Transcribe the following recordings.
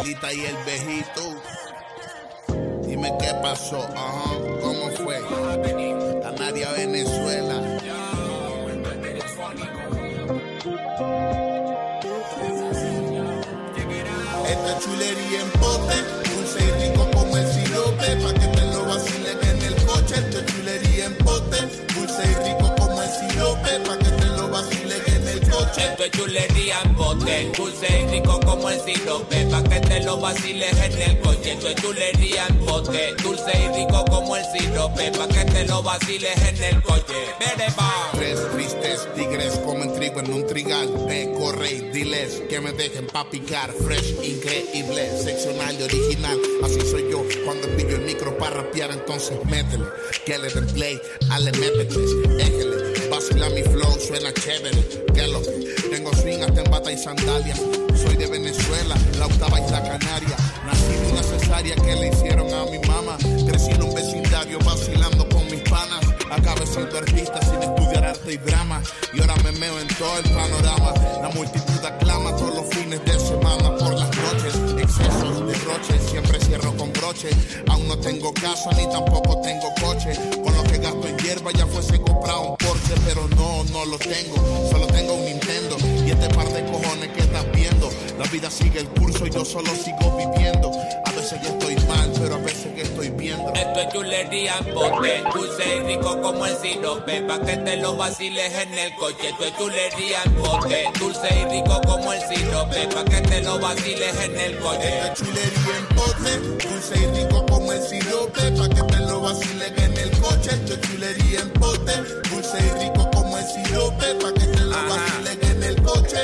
Lita y el Vejito. Dime qué pasó, ¿cómo fue? Canaria, Venezuela. Esta chulería en pote, dulce y rico como el sirope, pa' que te lo vacilen en el coche. Esta chulería en pote, dulce y rico como el sirope, pa' que te lo vacilen en el coche. Esto es chulería en pote, dulce y rico como el sirope, pa' que te lo vaciles en el coche. Esto es chulería en pote, dulce y rico como el sirope, pa' que te lo vaciles en el coche. Vereba. Tres tristes tigres comen trigo en un trigal. Corre y diles que me dejen pa' picar. Fresh, increíble, seccional y original. Así soy yo cuando pillo el micro para rapear. Entonces métele, que le den play, ale métete, éjele. Vacila mi flow, suena chévere. Que lo que tengo swing hasta en bata y sandalia. Soy de Venezuela, la octava y la Canaria. Nací de una cesárea que le hicieron a mi mamá. Crecí en un vecindario vacilando con mis panas. Acabé siendo artista sin estudiar arte y drama. Y ahora me meo en todo el panorama. La multitud aclama todos los fines de semana. Por las noches, excesos, derroches. Siempre cierro con broche. Aún no tengo casa ni tampoco tengo coche. Con lo que gasto en hierba ya fuese comprado un Porsche. Pero no lo tengo, solo tengo un Nintendo. Y este par de cojones que estás viendo. La vida sigue el curso y yo solo sigo viviendo. A veces ya estoy mal, pero a veces que estoy viendo. Esto es chulería en pote, dulce y rico como el sirope, pa' que te lo vaciles en el coche. Esto es chulería en pote, dulce y rico como el sirope, pa' que te lo vaciles en el coche. Esto es chulería en pote, dulce y rico como el sirope, pa' que te lo vaciles en el coche. Esto es chulería en pote, dulce y rico como el sirope, pa' que te lo vaciles en el coche.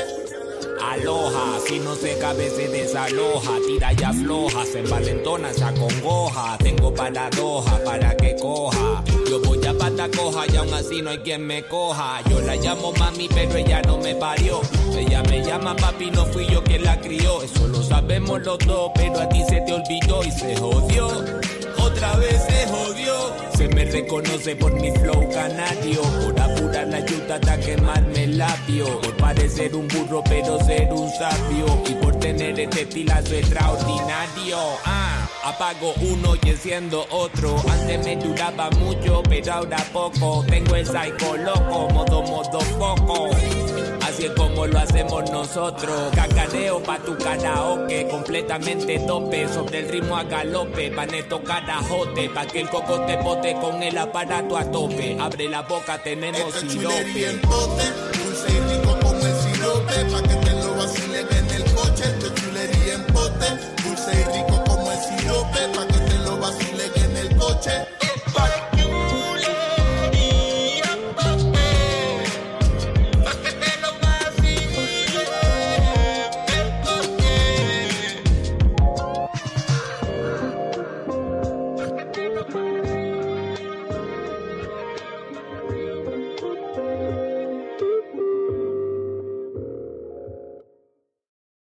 Aloha, si no se cabe se desaloja, tira y afloja, se envalentona, se acongoja. Tengo paradoja para que coja. Yo voy a pata coja y aún así no hay quien me coja. Yo la llamo mami pero ella no me parió. Ella me llama papi, no fui yo quien la crió. Eso lo sabemos los dos, pero a ti se te olvidó y se jodió. Otra vez se jodió. Se me reconoce por mi flow canario, por apurar la yuta hasta quemarme el labio, por parecer un burro pero ser un sabio, y por tener este estilazo extraordinario. Apago uno y enciendo otro. Antes me duraba mucho pero ahora poco. Tengo el psycho loco, modo foco. Así es como lo hacemos nosotros. Cacareo pa' tu karaoke, completamente tope. Sobre el ritmo a galope, pa' neto carajote, pa' que el coco te bote con el aparato a tope. Abre la boca, tenemos sirope. Chulería en pote, dulce y rico como el sirope, pa' que te lo vacilen en el coche. Esto es chulería